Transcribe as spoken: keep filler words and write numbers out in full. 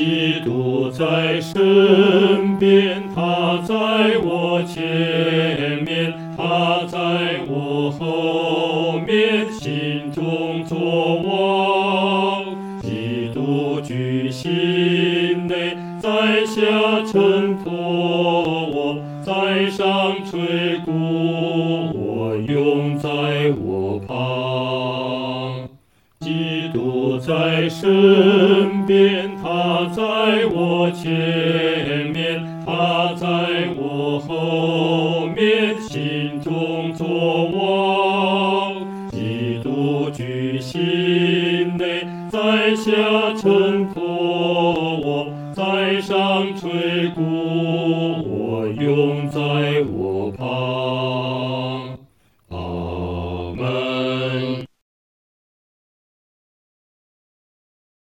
基督在身边，他在我前面，他在我后面，心中作王。基督居心内，在下衬托我，在上垂顾我，拥在我旁。基督在身边，他在我前面，他在我后面，心中作王。基督居心内，在下